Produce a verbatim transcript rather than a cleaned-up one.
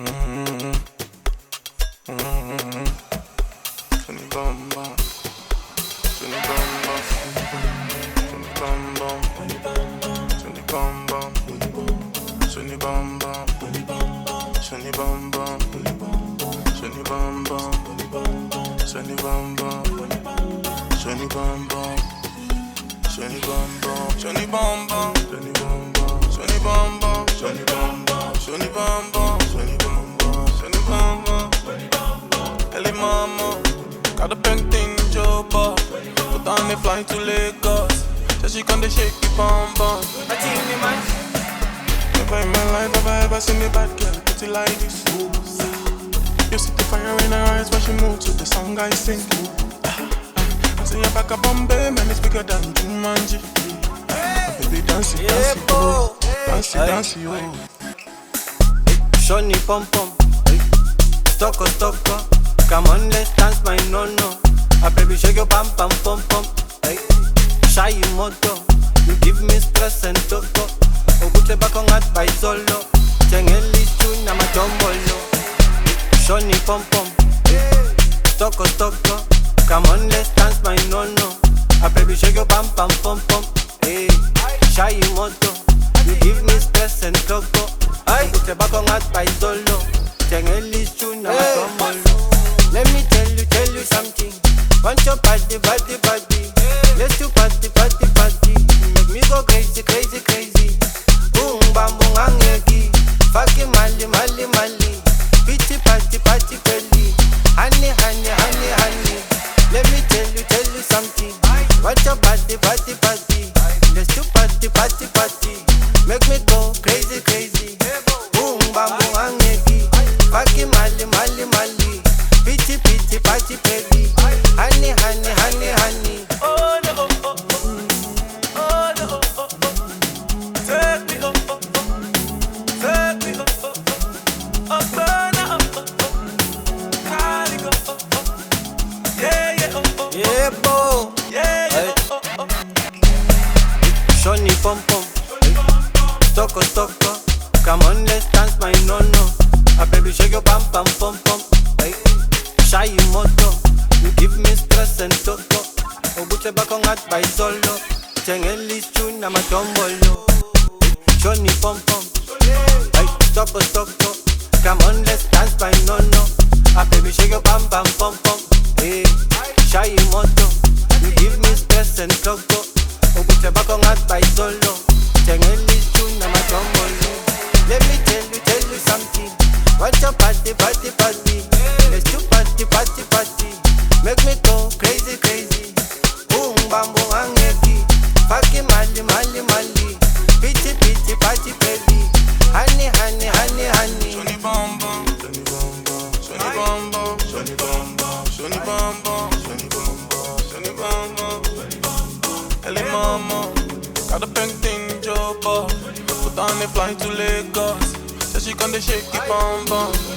Mm-hmm. Mm-hmm. Sunny bum bum. Sunny bum bum. Sunny bum bum. Sunny bum bum. Sunny bum bum. Sunny bum bum. Sunny bum bum. Sunny bum bum. Sunny bum bum. Sunny bum bum. Sunny bum bum. Sunny bum bum. Sunny bum bum. Sunny bum bum. Sunny bum bum. Sunny bum bum. Sunny bum bum. Ellie mama, got a bank thing job. Put on the flight to Lagos. So she come to shake the bum bum. I tell you man, never in my life have I ever seen a bad girl put it like this. You see the fire in her eyes when she moves to the song I sing. I say you're back a Bombay, man, it's bigger than Jumanji. Baby, dance it, dance it, oh. Dance it, dance it, oh. Shoni pom pom, stoko stoko. Come on, let's dance my no no. A baby shake your pam pam pom pom. Shy moto, you give me stress and toko. Ogute bako ngat by solo. Chengeli chuna majombolo. Shoni pom pom, stoko stoko. Come on, let's dance my no no. A baby shake your pam pam pom pom. Hey, shy moto, you give me stress and toko. Ogute bako ngat by solo. Chengeli chuna majombolo. Let me tell you, tell you something. Want your body, body, body. Let's do party, party, party. Make me go crazy, crazy, crazy. Boom, bam, boom, angeki. Fucking mali, mali, mali. Pitty, party, party, belly. Honey, honey, honey, honey. Let me tell you, tell you something. Want your body, body, body. Let's do party, party, party. Make me go crazy, crazy. Boom, bam, boom, angeki. Fucking mali, mali, mali. Pitty, pitty, party, baby. Honey, honey, honey, honey. Oh no, oh, oh, oh. Oh no, oh, oh, oh. Take me, oh, oh, oh. Take me, oh, oh, oh. Oh, burn, oh, oh, oh. Carry go, oh, oh. Yeah, yeah, oh, oh, oh. Yeah, bo. Yeah, yeah, oh, oh, oh. Shoni pom pom, stoko stoko. Come on, let's dance my no no. A baby shake your pam pam pom pom. Shy moto, you give me stress and toko. Ogute bako ngat by solo. Chengeli chuna majombolo. Shoni pom pom, ay stoko stoko. Come on, let's dance by no no. A baby shake your pam pam pom pom. Hey, shy moto, you give me stress and toko. Ogute bako ngat by solo. Chengeli chuna majombolo. Let me tell you, tell you something. Want your party, party, party. Let's do party, party, party. Make me go crazy, crazy. Boom, bam, boom, angeki. Fucking mali, mali, mali. Pitty, pitty, party, baby. Honey, honey, honey, honey. Sunny bum bum, sunny bum bum, sunny bum bum, sunny bum bum, sunny bum bum, sunny bum bum, sunny bum bum, sunny bum bum. Ellie mama, got a bank thing job. Put on the flight to Lagos. So she come to shake the bum bum.